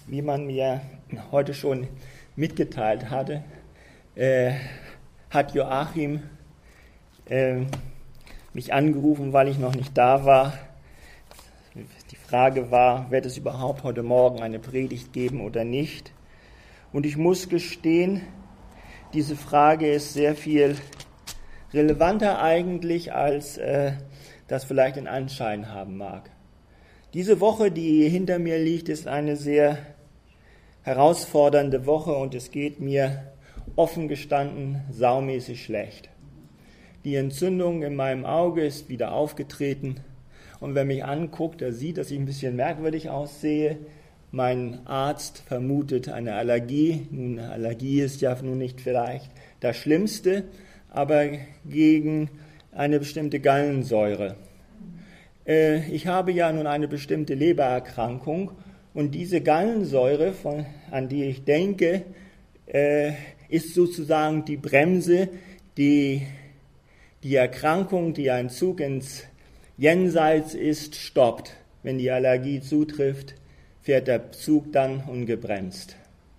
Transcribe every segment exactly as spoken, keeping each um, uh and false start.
wie man mir heute schon mitgeteilt hatte, äh, hat Joachim äh, mich angerufen, weil ich noch nicht da war. Die Frage war, wird es überhaupt heute Morgen eine Predigt geben oder nicht? Und ich muss gestehen, diese Frage ist sehr viel relevanter eigentlich, als äh, das vielleicht den Anschein haben mag. Diese Woche, die hinter mir liegt, ist eine sehr herausfordernde Woche und es geht mir offen gestanden saumäßig schlecht. Die Entzündung in meinem Auge ist wieder aufgetreten und wer mich anguckt, der sieht, dass ich ein bisschen merkwürdig aussehe. Mein Arzt vermutet eine Allergie. Nun, eine Allergie ist ja nun nicht vielleicht das Schlimmste, aber gegen eine bestimmte Gallensäure. Äh, ich habe ja nun eine bestimmte Lebererkrankung und diese Gallensäure, von, an die ich denke, äh, ist sozusagen die Bremse, die die Erkrankung, die ein Zug ins Jenseits ist, stoppt. Wenn die Allergie zutrifft, fährt der Zug dann ungebremst.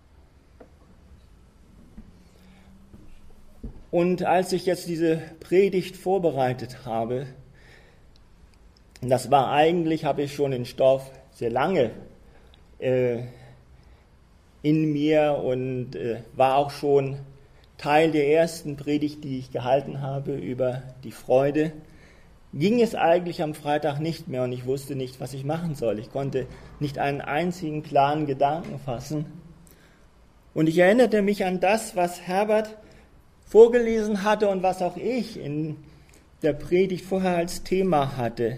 Und als ich jetzt diese Predigt vorbereitet habe, das war eigentlich, habe ich schon den Stoff sehr lange äh, in mir und äh, war auch schon Teil der ersten Predigt, die ich gehalten habe über die Freude, ging es eigentlich am Freitag nicht mehr und ich wusste nicht, was ich machen soll. Ich konnte nicht einen einzigen klaren Gedanken fassen. Und ich erinnerte mich an das, was Herbert vorgelesen hatte und was auch ich in der Predigt vorher als Thema hatte.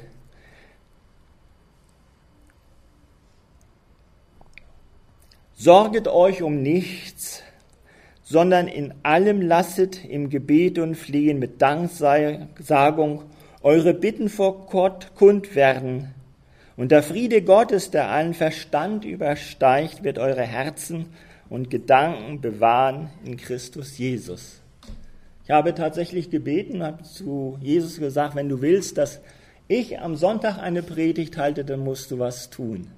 Sorget euch um nichts, sondern in allem lasset im Gebet und Flehen mit Danksagung eure Bitten vor Gott kund werden. Und der Friede Gottes, der allen Verstand übersteigt, wird eure Herzen und Gedanken bewahren in Christus Jesus. Ich habe tatsächlich gebeten, habe zu Jesus gesagt, wenn du willst, dass ich am Sonntag eine Predigt halte, dann musst du was tun.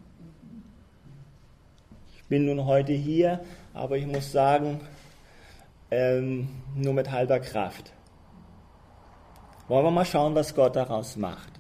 Ich bin nun heute hier, aber ich muss sagen, ähm, nur mit halber Kraft. Wollen wir mal schauen, was Gott daraus macht.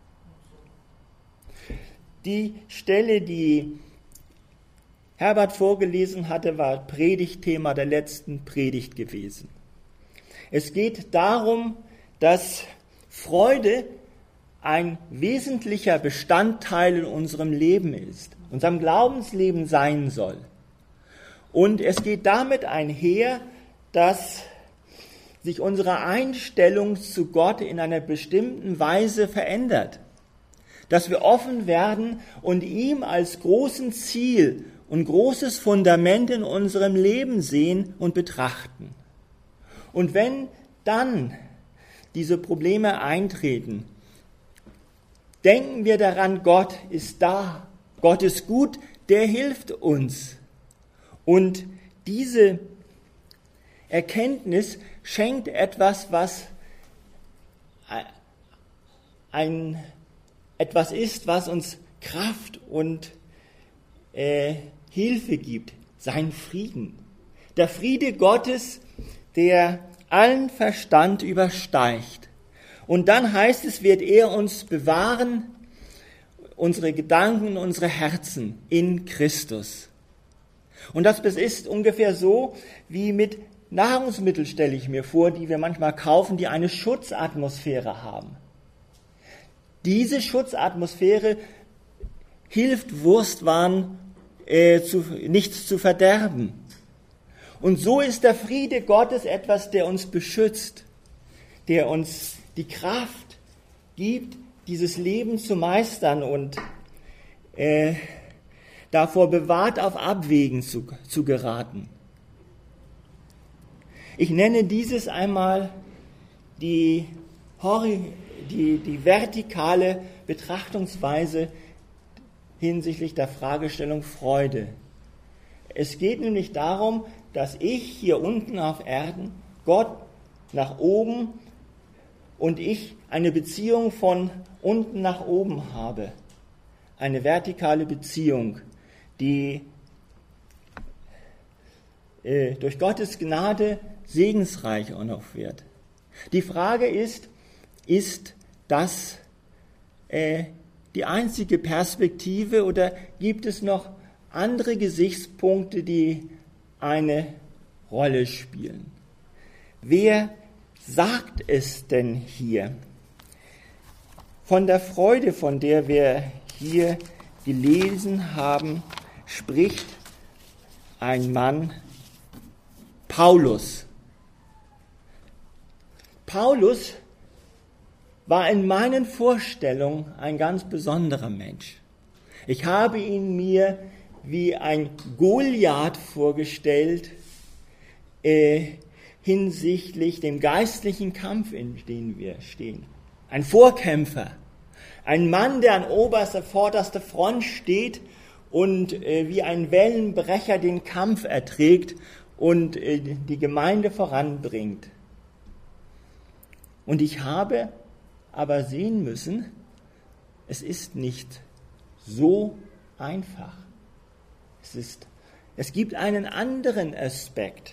Die Stelle, die Herbert vorgelesen hatte, war Predigtthema der letzten Predigt gewesen. Es geht darum, dass Freude ein wesentlicher Bestandteil in unserem Leben ist, unserem Glaubensleben sein soll. Und es geht damit einher, dass sich unsere Einstellung zu Gott in einer bestimmten Weise verändert. Dass wir offen werden und ihm als großen Ziel und großes Fundament in unserem Leben sehen und betrachten. Und wenn dann diese Probleme eintreten, denken wir daran, Gott ist da, Gott ist gut, der hilft uns. Und diese Erkenntnis schenkt etwas, was ein, etwas ist, was uns Kraft und äh, Hilfe gibt, sein Frieden. Der Friede Gottes, der allen Verstand übersteigt. Und dann heißt es, wird er uns bewahren, unsere Gedanken, unsere Herzen in Christus. Und das ist ungefähr so wie mit Nahrungsmitteln, stelle ich mir vor, die wir manchmal kaufen, die eine Schutzatmosphäre haben. Diese Schutzatmosphäre hilft Wurstwaren äh, zu, nichts zu verderben. Und so ist der Friede Gottes etwas, der uns beschützt, der uns die Kraft gibt, dieses Leben zu meistern und äh, davor bewahrt, auf Abwägen zu, zu geraten. Ich nenne dieses einmal die, die, die vertikale Betrachtungsweise hinsichtlich der Fragestellung Freude. Es geht nämlich darum, dass ich hier unten auf Erden, Gott nach oben und ich eine Beziehung von unten nach oben habe. Eine vertikale Beziehung, die äh, durch Gottes Gnade segensreich auch noch wird. Die Frage ist, ist das äh, die einzige Perspektive oder gibt es noch andere Gesichtspunkte, die eine Rolle spielen? Wer sagt es denn hier? Von der Freude, von der wir hier gelesen haben, spricht ein Mann, Paulus. Paulus war in meinen Vorstellungen ein ganz besonderer Mensch. Ich habe ihn mir wie ein Goliath vorgestellt, äh, hinsichtlich dem geistlichen Kampf, in dem wir stehen. Ein Vorkämpfer, ein Mann, der an oberster, vorderster Front steht und äh, wie ein Wellenbrecher den Kampf erträgt und äh, die Gemeinde voranbringt. Und ich habe aber sehen müssen, es ist nicht so einfach. Es ist, es gibt einen anderen Aspekt.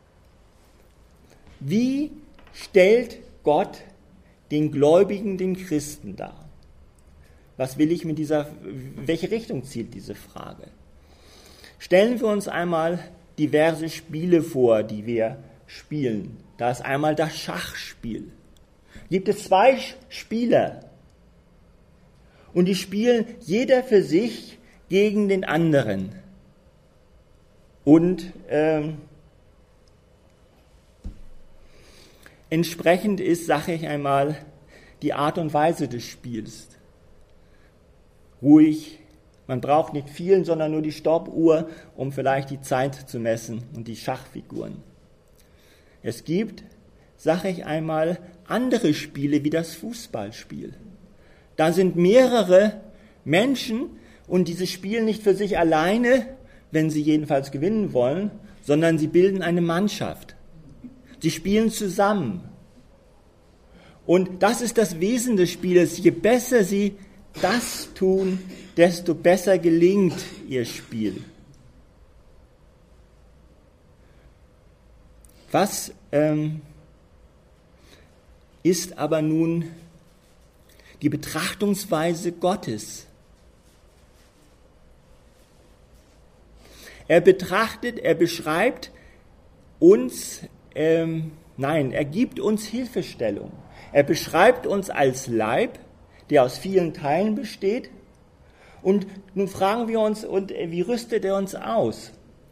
Wie stellt Gott den Gläubigen, den Christen dar? Was will ich mit dieser, welche Richtung zielt diese Frage? Stellen wir uns einmal diverse Spiele vor, die wir spielen. Da ist einmal das Schachspiel. Gibt es zwei Spieler und die spielen jeder für sich gegen den anderen. Und ähm, entsprechend ist, sage ich einmal, die Art und Weise des Spiels. Ruhig, man braucht nicht viel, sondern nur die Stoppuhr, um vielleicht die Zeit zu messen und die Schachfiguren. Es gibt, sage ich einmal, andere Spiele wie das Fußballspiel. Da sind mehrere Menschen und diese spielen nicht für sich alleine, wenn sie jedenfalls gewinnen wollen, sondern sie bilden eine Mannschaft. Sie spielen zusammen. Und das ist das Wesen des Spieles. Je besser sie das tun, desto besser gelingt ihr Spiel. Was ähm, ist aber nun die Betrachtungsweise Gottes? Er betrachtet, er beschreibt uns, ähm, nein, er gibt uns Hilfestellung. Er beschreibt uns als Leib, der aus vielen Teilen besteht. Und nun fragen wir uns, und wie rüstet er uns aus?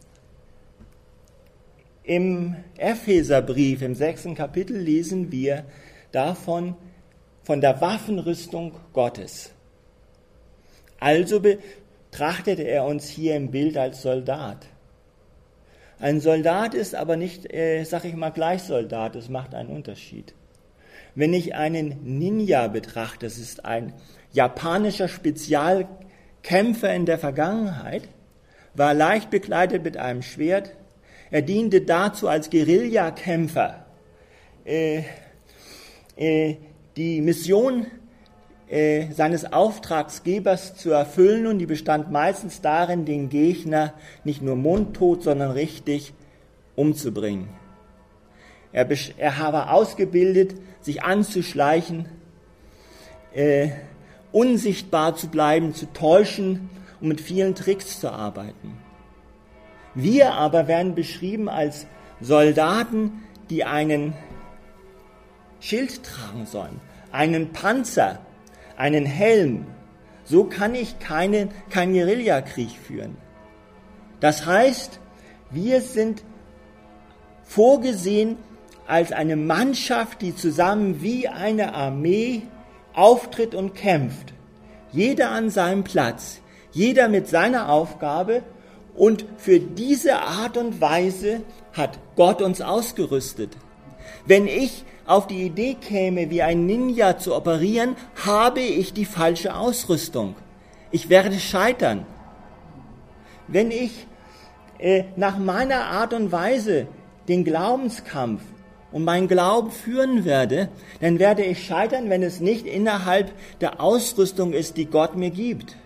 Im Epheserbrief, im sechsten Kapitel, lesen wir davon, von der Waffenrüstung Gottes. Also betrachtet er uns hier im Bild als Soldat. Ein Soldat ist aber nicht, äh, sag ich mal, gleich Soldat, es macht einen Unterschied. Wenn ich einen Ninja betrachte, das ist ein japanischer Spezialkämpfer in der Vergangenheit, war leicht bekleidet mit einem Schwert, er diente dazu als Guerillakämpfer, äh, äh, die Mission äh, seines Auftragsgebers zu erfüllen, und die bestand meistens darin, den Gegner nicht nur mundtot, sondern richtig umzubringen. Er, er war ausgebildet, sich anzuschleichen, äh, unsichtbar zu bleiben, zu täuschen und mit vielen Tricks zu arbeiten. Wir aber werden beschrieben als Soldaten, die einen Schild tragen sollen, einen Panzer, einen Helm. So kann ich keinen, keinen Guerillakrieg führen. Das heißt, wir sind vorgesehen als eine Mannschaft, die zusammen wie eine Armee auftritt und kämpft. Jeder an seinem Platz, jeder mit seiner Aufgabe, und für diese Art und Weise hat Gott uns ausgerüstet. Wenn ich auf die Idee käme, wie ein Ninja zu operieren, habe ich die falsche Ausrüstung. Ich werde scheitern. Wenn ich äh, nach meiner Art und Weise den Glaubenskampf und meinen Glauben führen werde, dann werde ich scheitern, wenn es nicht innerhalb der Ausrüstung ist, die Gott mir gibt.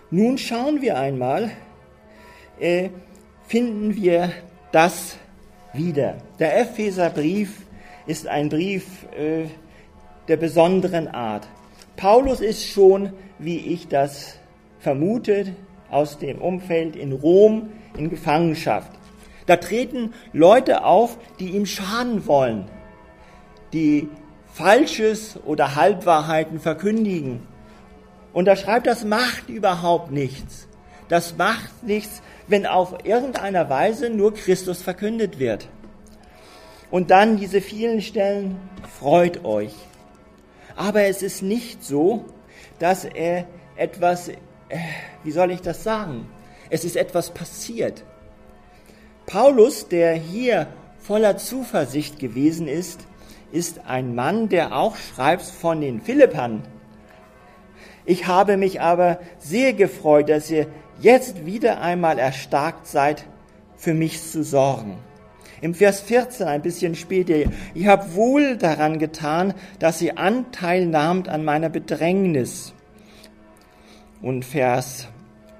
Nun schauen wir einmal, äh, finden wir das wieder. Der Epheserbrief ist ein Brief äh, der besonderen Art. Paulus ist schon, wie ich das vermute, aus dem Umfeld in Rom in Gefangenschaft. Da treten Leute auf, die ihm schaden wollen, die Falsches oder Halbwahrheiten verkündigen. Und er schreibt, das macht überhaupt nichts. Das macht nichts, wenn auf irgendeiner Weise nur Christus verkündet wird. Und dann diese vielen Stellen, freut euch. Aber es ist nicht so, dass er etwas, wie soll ich das sagen? Es ist etwas passiert. Paulus, der hier voller Zuversicht gewesen ist, ist ein Mann, der auch schreibt von den Philippern. Ich habe mich aber sehr gefreut, dass ihr jetzt wieder einmal erstarkt seid, für mich zu sorgen. Im Vers vierzehn, ein bisschen später, ihr habt wohl daran getan, dass ihr Anteil nahmt an meiner Bedrängnis. Und Vers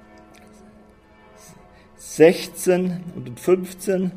sechzehn und fünfzehn.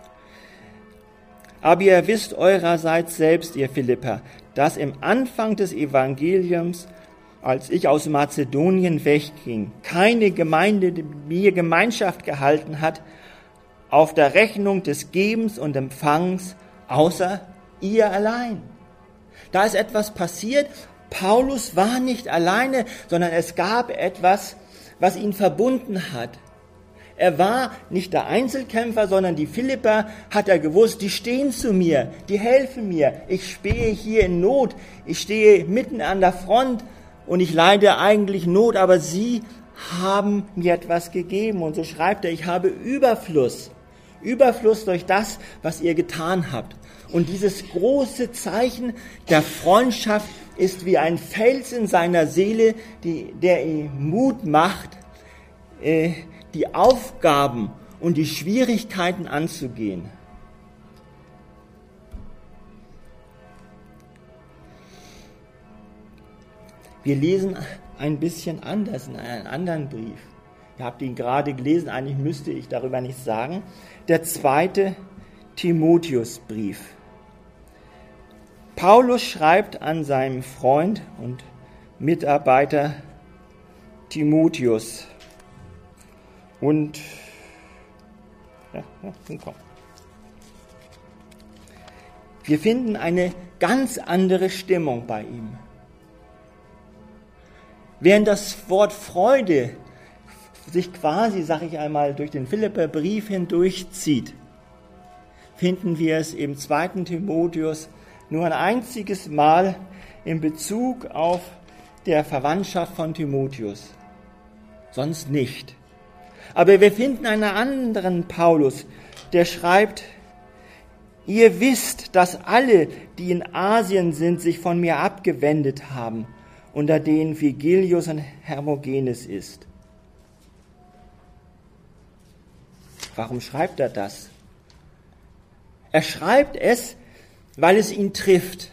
Aber ihr wisst eurerseits selbst, ihr Philipper, dass im Anfang des Evangeliums, als ich aus Mazedonien wegging, keine Gemeinde mit mir Gemeinschaft gehalten hat, auf der Rechnung des Gebens und Empfangs, außer ihr allein. Da ist etwas passiert. Paulus war nicht alleine, sondern es gab etwas, was ihn verbunden hat. Er war nicht der Einzelkämpfer, sondern die Philipper, hat er gewusst, die stehen zu mir, die helfen mir. Ich stehe hier in Not, ich stehe mitten an der Front und ich leide eigentlich Not, aber sie haben mir etwas gegeben. Und so schreibt er, ich habe Überfluss, Überfluss durch das, was ihr getan habt. Und dieses große Zeichen der Freundschaft ist wie ein Fels in seiner Seele, die, der ihm Mut macht, äh, die Aufgaben und die Schwierigkeiten anzugehen. Wir lesen ein bisschen anders in einem anderen Brief. Ihr habt ihn gerade gelesen, eigentlich müsste ich darüber nichts sagen. Der zweite Timotheusbrief. Paulus schreibt an seinem Freund und Mitarbeiter Timotheus. Und ja, ja, komm. Wir finden eine ganz andere Stimmung bei ihm. Während das Wort Freude sich quasi, sag ich einmal, durch den Philipperbrief hindurchzieht, finden wir es im zweiten Timotheus nur ein einziges Mal in Bezug auf der Verwandtschaft von Timotheus. Sonst nicht. Aber wir finden einen anderen Paulus, der schreibt, ihr wisst, dass alle, die in Asien sind, sich von mir abgewendet haben, unter denen Vigilius und Hermogenes ist. Warum schreibt er das? Er schreibt es, weil es ihn trifft.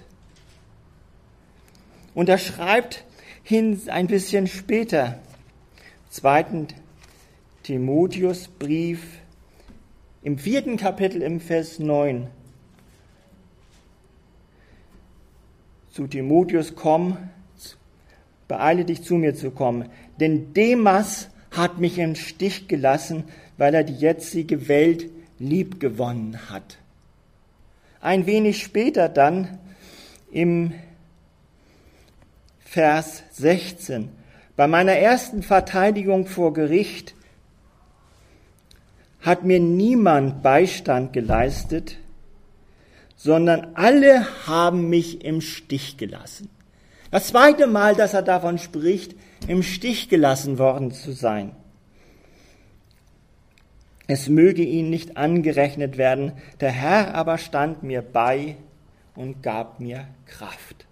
Und er schreibt hin ein bisschen später, zweiten Timotheusbrief, im vierten Kapitel im Vers neun. Zu Timotheus, komm, beeile dich zu mir zu kommen, denn Demas hat mich im Stich gelassen, weil er die jetzige Welt liebgewonnen hat. Ein wenig später dann im Vers sechzehn. Bei meiner ersten Verteidigung vor Gericht hat mir niemand Beistand geleistet, sondern alle haben mich im Stich gelassen. Das zweite Mal, dass er davon spricht, im Stich gelassen worden zu sein. Es möge ihnen nicht angerechnet werden, der Herr aber stand mir bei und gab mir Kraft.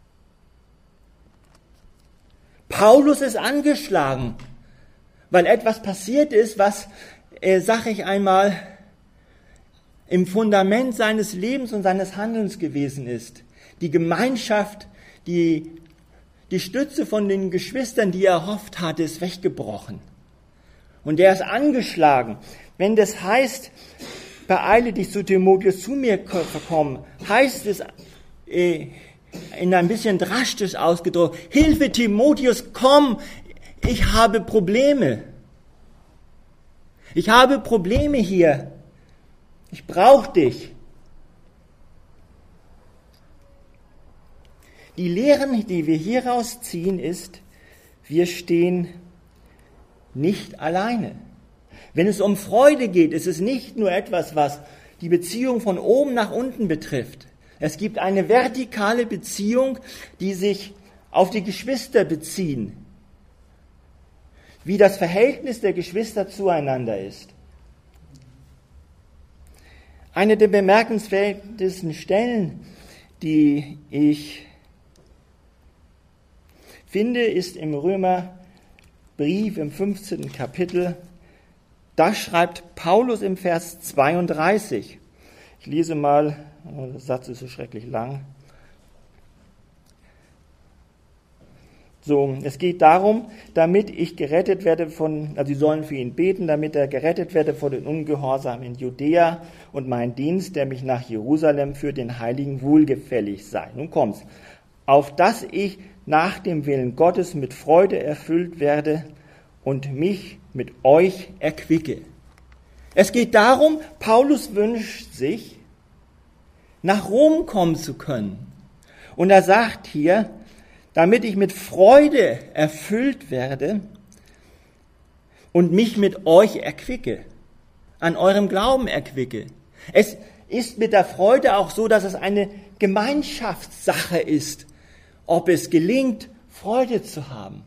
Paulus ist angeschlagen, weil etwas passiert ist, was, äh, sag ich einmal, im Fundament seines Lebens und seines Handelns gewesen ist. Die Gemeinschaft, die, die Stütze von den Geschwistern, die er erhofft hatte, ist weggebrochen. Und er ist angeschlagen. Wenn das heißt, beeile dich, so Timotheus, zu mir kommen, heißt es äh, in ein bisschen drastisch ausgedrückt, Hilfe Timotheus, komm, ich habe Probleme. Ich habe Probleme hier. Ich brauche dich. Die Lehren, die wir hieraus ziehen, ist, wir stehen nicht alleine. Wenn es um Freude geht, ist es nicht nur etwas, was die Beziehung von oben nach unten betrifft. Es gibt eine vertikale Beziehung, die sich auf die Geschwister beziehen, wie das Verhältnis der Geschwister zueinander ist. Eine der bemerkenswertesten Stellen, die ich finde, ist im Römerbrief im fünfzehnten Kapitel. Da schreibt Paulus im Vers zweiunddreißig. Ich lese mal, der Satz ist so schrecklich lang. So, es geht darum, damit ich gerettet werde von, also sie sollen für ihn beten, damit er gerettet werde vor den Ungehorsam in Judäa und mein Dienst, der mich nach Jerusalem führt, den Heiligen wohlgefällig sei. Nun kommt's. Auf dass ich nach dem Willen Gottes mit Freude erfüllt werde und mich mit euch erquicke. Es geht darum, Paulus wünscht sich, nach Rom kommen zu können. Und er sagt hier, damit ich mit Freude erfüllt werde und mich mit euch erquicke, an eurem Glauben erquicke. Es ist mit der Freude auch so, dass es eine Gemeinschaftssache ist, ob es gelingt, Freude zu haben.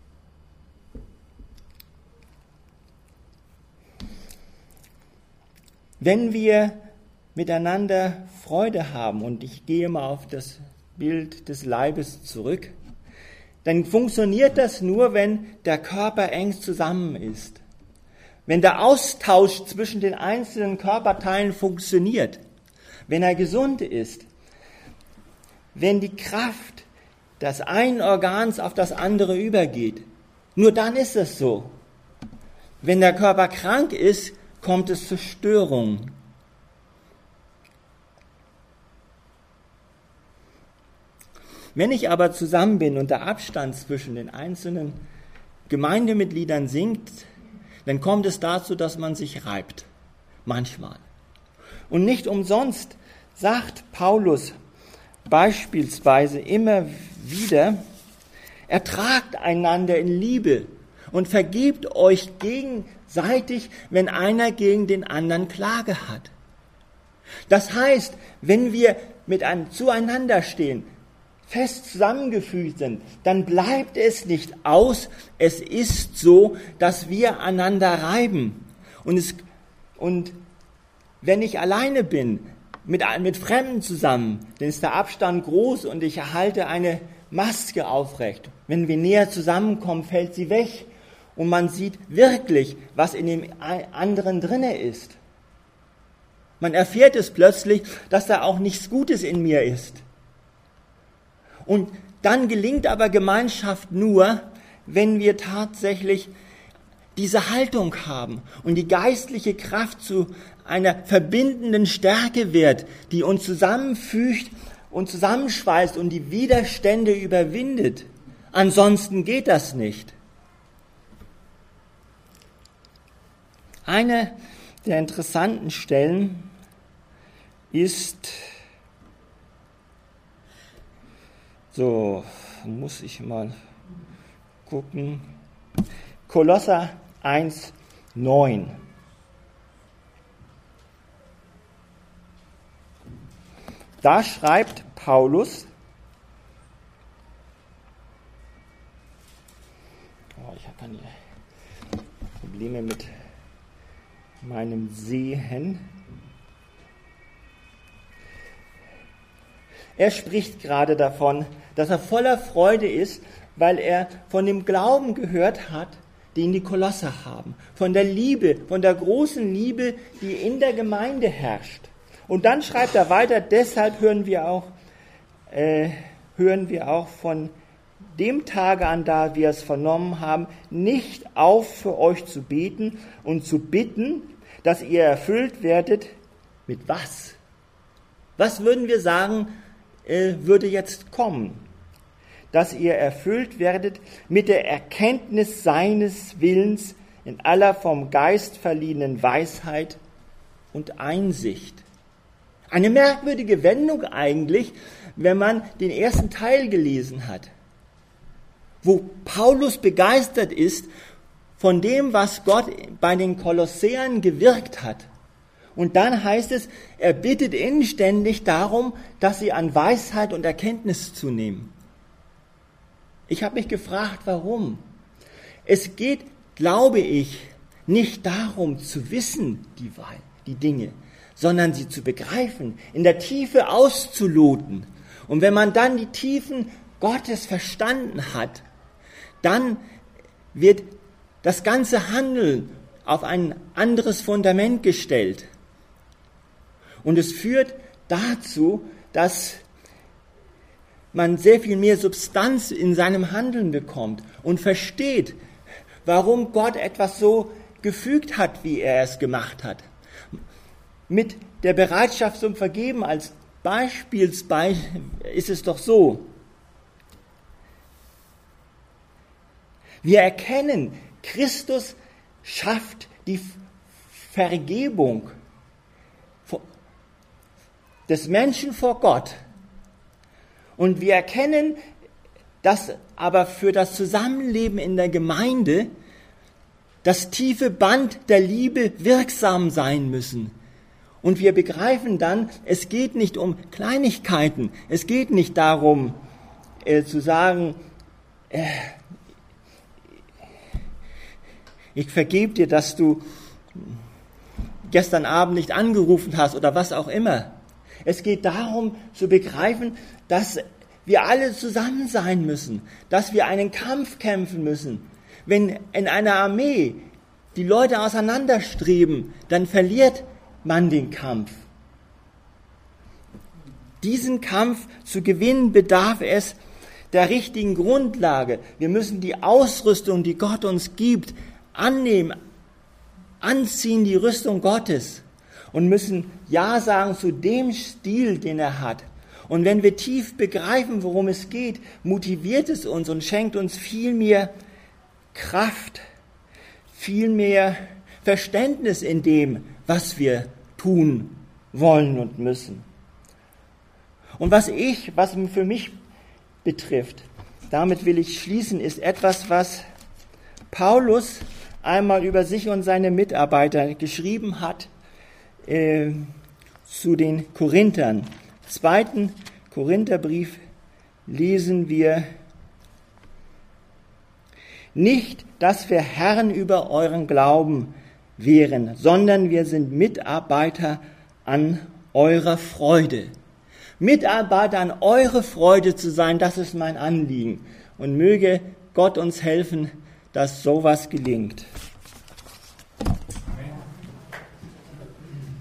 Wenn wir miteinander Freude haben, und ich gehe mal auf das Bild des Leibes zurück, dann funktioniert das nur, wenn der Körper eng zusammen ist. Wenn der Austausch zwischen den einzelnen Körperteilen funktioniert, wenn er gesund ist, wenn die Kraft des einen Organs auf das andere übergeht. Nur dann ist es so. Wenn der Körper krank ist, kommt es zu Störungen. Wenn ich aber zusammen bin und der Abstand zwischen den einzelnen Gemeindemitgliedern sinkt, dann kommt es dazu, dass man sich reibt. Manchmal. Und nicht umsonst sagt Paulus beispielsweise immer wieder, ertragt einander in Liebe und vergebt euch gegenseitig, wenn einer gegen den anderen Klage hat. Das heißt, wenn wir mit einem zueinander stehen, fest zusammengefügt sind, dann bleibt es nicht aus. Es ist so, dass wir einander reiben. Und, es, und wenn ich alleine bin, mit, mit Fremden zusammen, dann ist der Abstand groß und ich erhalte eine Maske aufrecht. Wenn wir näher zusammenkommen, fällt sie weg und man sieht wirklich, was in dem anderen drinne ist. Man erfährt es plötzlich, dass da auch nichts Gutes in mir ist. Und dann gelingt aber Gemeinschaft nur, wenn wir tatsächlich diese Haltung haben und die geistliche Kraft zu einer verbindenden Stärke wird, die uns zusammenfügt und zusammenschweißt und die Widerstände überwindet. Ansonsten geht das nicht. Eine der interessanten Stellen ist, so, muss ich mal gucken, Kolosser eins, neun. Da schreibt Paulus, oh, ich habe keine Probleme mit meinem Sehen. Er spricht gerade davon, dass er voller Freude ist, weil er von dem Glauben gehört hat, den die Kolosser haben. Von der Liebe, von der großen Liebe, die in der Gemeinde herrscht. Und dann schreibt er weiter, deshalb hören wir auch, äh, hören wir auch von dem Tage an, da wir es vernommen haben, nicht auf, für euch zu beten und zu bitten, dass ihr erfüllt werdet. Mit was? Was würden wir sagen, äh, würde jetzt kommen? Dass ihr erfüllt werdet mit der Erkenntnis seines Willens in aller vom Geist verliehenen Weisheit und Einsicht. Eine merkwürdige Wendung eigentlich, wenn man den ersten Teil gelesen hat, wo Paulus begeistert ist von dem, was Gott bei den Kolossäern gewirkt hat. Und dann heißt es, er bittet inständig darum, dass sie an Weisheit und Erkenntnis zunehmen. Ich habe mich gefragt, warum? Es geht, glaube ich, nicht darum zu wissen, die, die Dinge, sondern sie zu begreifen, in der Tiefe auszuloten. Und wenn man dann die Tiefen Gottes verstanden hat, dann wird das ganze Handeln auf ein anderes Fundament gestellt. Und es führt dazu, dass man sehr viel mehr Substanz in seinem Handeln bekommt und versteht, warum Gott etwas so gefügt hat, wie er es gemacht hat. Mit der Bereitschaft zum Vergeben als Beispiel ist es doch so. Wir erkennen, Christus schafft die Vergebung des Menschen vor Gott. Und wir erkennen, dass aber für das Zusammenleben in der Gemeinde das tiefe Band der Liebe wirksam sein müssen. Und wir begreifen dann, es geht nicht um Kleinigkeiten. Es geht nicht darum, äh, zu sagen, äh, ich vergebe dir, dass du gestern Abend nicht angerufen hast oder was auch immer. Es geht darum, zu begreifen, dass wir alle zusammen sein müssen, dass wir einen Kampf kämpfen müssen. Wenn in einer Armee die Leute auseinanderstreben, dann verliert man den Kampf. Diesen Kampf zu gewinnen bedarf es der richtigen Grundlage. Wir müssen die Ausrüstung, die Gott uns gibt, annehmen, anziehen, die Rüstung Gottes, und müssen Ja sagen zu dem Stil, den er hat. Und wenn wir tief begreifen, worum es geht, motiviert es uns und schenkt uns viel mehr Kraft, viel mehr Verständnis in dem, was wir tun wollen und müssen. Und was ich, was für mich betrifft, damit will ich schließen, ist etwas, was Paulus einmal über sich und seine Mitarbeiter geschrieben hat äh, zu den Korinthern. Im zweiten Korintherbrief lesen wir: Nicht, dass wir Herren über euren Glauben wären, sondern wir sind Mitarbeiter an eurer Freude. Mitarbeiter an eure Freude zu sein, das ist mein Anliegen. Und möge Gott uns helfen, dass sowas gelingt.